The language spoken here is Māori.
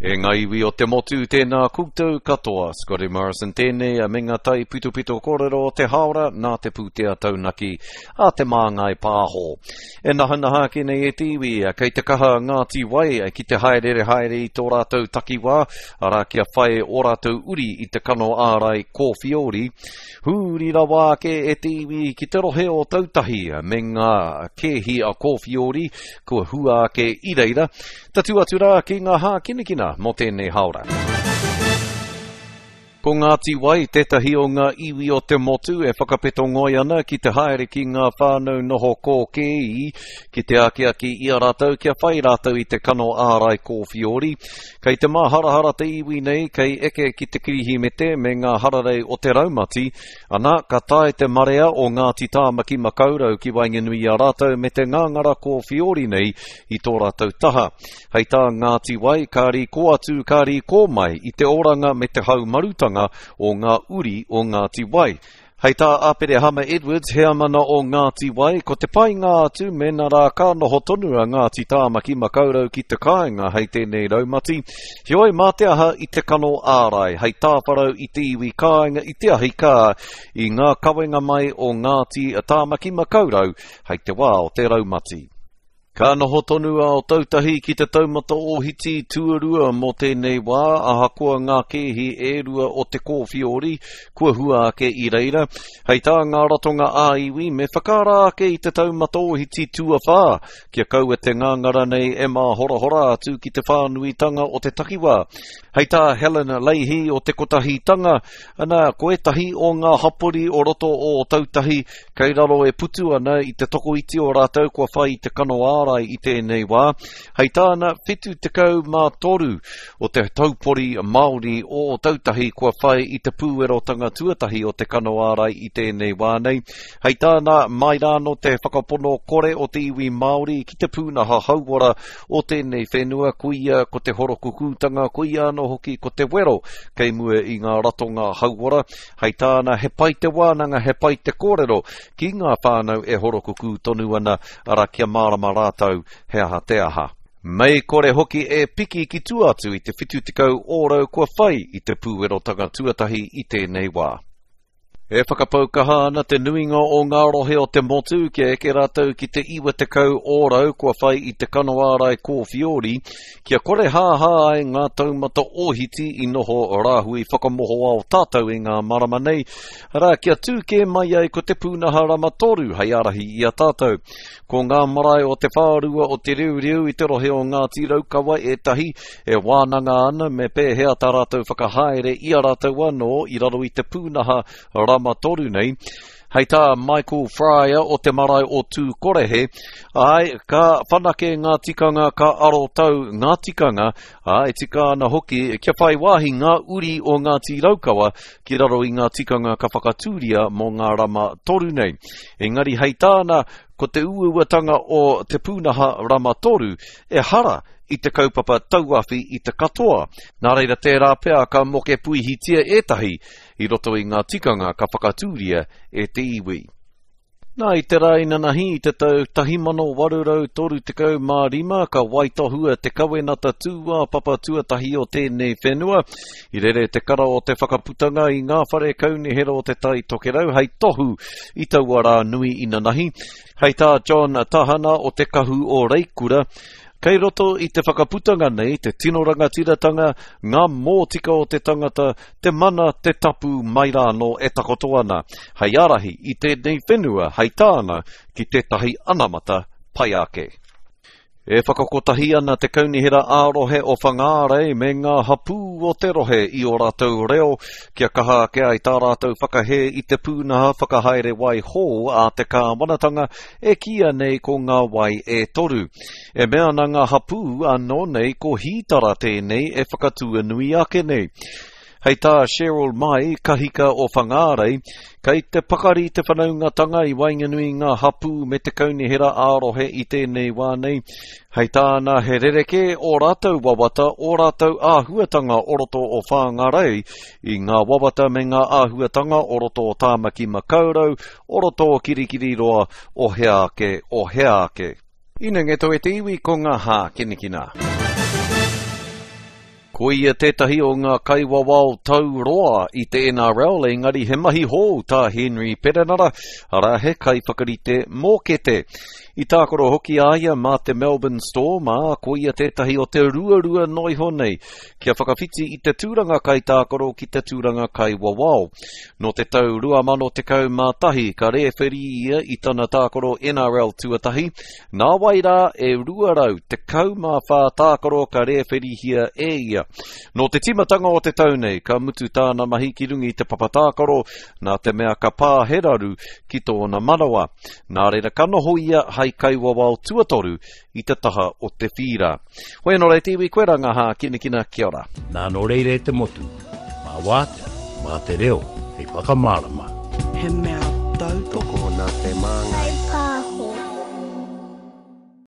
E ngā iwi o te motu tēnā koutou katoa, Scotty Morrison tēnei a me ngā tai pito kōrero o te haora nā te pūtea taunaki a te māngai pāho. E naha ki nei e tiwi, kei te kaha Ngāti Wai, ki te haere i tō rātou takiwā, ara kia whae o rātou uri i te kano ārai kōwhiori. Hūri rawa ke e tiwi ki te rohe o tautahi, me ngā kehi a kōwhiori, kua hua ke ireira, tatu atu rā ki ngā hā kinikina mō tēnei haora. Ko Ngāti Wai, tētahi o ngā iwi o te motu e whakapeto ngoi ana ki te haere ki ngā whānau noho kōkei, ki te aki ia rātou, kia whai rātou i te kano ārai kōwhiori. Kei te māharahara te iwi nei, kei eke ki te kirihimete me ngā hararei o te raumati, ana ka tae te marea o Ngāti Tāmaki Makaurau ki Wainganui a rātou me te ngāngara kōwhiori nei i tō rātou taha. Hei tā Ngāti Wai, kāri ko atu, kāri ko mai i te oranga me te haumarutanga o ngā uri o Ngāti Wai. Hei tā Apere Hama Edwards, hea mana o Ngāti Wai, ko te pai ngā atu mena rā ka noho tonu a Ngāti Tāmaki Makaurau ki te kāinga hei tēnei raumati. Hioi mā te aha i te kano ārai, hei tā wharau i te iwi kāinga i te ahi kā i ngā kawenga mai o Ngāti Tāmaki Makaurau hei te wā o te raumati. Ka noho tonu o tautahi ki te taumata o hiti tuarua mō tēnei wā, aha kua ngā kehi e rua o te kōwhiori, kua hua ake i reira. Hei tā ngā ratonga āiwi me whakārā ake i te taumata o hiti tuawhā, kia kau e te ngāngara nei e mā hora atu ki te whānuitanga o te takiwā. Hei tā Helena Leihi o te kotahitanga, ana koetahi o ngā hapori o roto o tautahi, kei raro e putu ana i te tokoiti o rātou kua whai i te kano ārai i tēnei wā. Hei tāna whetu te kau mā toru o te taupori Māori o tautahi kua whai i te pūerotanga tuatahi o te kano ārai i tēnei wā nei. Hei tāna mai rāno te whakapono kore o te iwi Māori ki te pūnaha hauora o tēnei whenua, kuia ko te horokukutanga, kuia no hoki ko te wero, kei mua i ngā ratonga hauora. Hei tāna he pai te wānanga, he pai te kōrero, ki ngā whānau e horokuku tonu ana, ara kia mārama rātau, he aha te aha. Mei kore hoki e piki ki tuatu i te whitu te kau ōrau kua whai i te pūerotanga tuatahi i tēnei wā. E whakapaukaha ana te nuinga o ngā rohe o te motu kia eke rātou ki te iwa te kau ōrau kua whai i te kano ārai kōwhiori, kia kore hāhā ai ngā taumata ohiti i noho rāhui whakamoho ao tātou i ngā marama nei, rā kia tūke mai ai ko te pūnaha ramatoru hei arahi i a tātou. Ko ngā marae o te whārua o te riu i te rohe o Ngāti Raukawa e tahi e wānanga ana me pēhea tā rātou whakahaere i a rātou anō i raro i te pūnaha ramatoru nei. Hei tā Michael Fryer o te marae o tū korehe, ai ka whanake ngā tikanga ka aro tau ngā tikanga, ai tika ana hoki kia whai wāhi ngā uri o Ngāti Raukawa ki raro i ngā tikanga ka whakatūria mō ngā rama toru nei. Engari hei tāna ko te uauatanga o te pūnaha rama toru e hara i te kaupapa tauawhi i te katoa. Nā reira tērā pēr ka moke puihitia etahi i roto i ngā tikanga ka whakatūria e te iwi. Nā i te raina nahi i te tau 1835 ka waitohua te kawenata tūā papa tuatahi o tēnei whenua. I rere te kara o te whakaputanga i ngā whare kaunihera o te tai tokerau, hei tohu i tauara nui ina nahi. Hei tā John Tahana o te kahu o Reikura. Kei roto i te whakaputanga nei, te tino rangatiratanga, ngā mōtika o te tangata, te mana, te tapu, mai rāno e takotoana. Hei arahi i tēnei whenua, hei tāna ki tētahi anamata pai ake. E whakakotahi ana te kaunihera ārohe o whangārei me ngā hapū o te rohe i o rātou reo, kia kaha ke ai tā rātou whakahe i te pūnaha whakahaere wai hō a te kāwanatanga e kia nei ko ngā wai e toru. E mea na ngā hapū anō nei ko hītara tēnei e whakatua nui ake nei. Hei tā Cheryl Mai, kahika o whangārei, kei te pakari te whanaungatanga i Wainganui ngā hapū me te kaunihera ārohe i tēnei wānei. Hei tāna he rereke o rātou wawata, o rātou āhuatanga o roto o whāngarei, i ngā wawata me ngā āhuatanga o roto o Tāmaki Makaurau, o roto o Kirikiri roa o Heake o Heake. Ina ngeto e te iwi ko ngā hā kinikina. Ko ia tētahi o ngā kaiwawao tau roa I te NRL, engari he mahi hou tā Henry Perenara, ara he kai whakarite mōkete. I tākoro hoki aia mā te Melbourne Storm, ko ia tētahi o te ruarua noi honei, kia whakawhiti I te tūranga kai tākoro ki te tūranga kai wawao. No te tau 2011, ka rewheri ia I tana tākoro NRL tuatahi, nā waira e ruarau te kaumawha tākoro ka rewheri hia e ia. No te timatanga o te tau nei, ka mutu tāna mahi ki rungi te papatākoro, nā te mea ka pāheraru ki tōna manawa. Nā reira kanoho ia hai kaiwawao tuatoru I te taha o te whira. Hoi anō rei tiwi koe rangaha kinakina kia ora. Nā no reire te motu, mā wātea, mā te reo, hei whakamārama. He mea tau toko nā te māngai.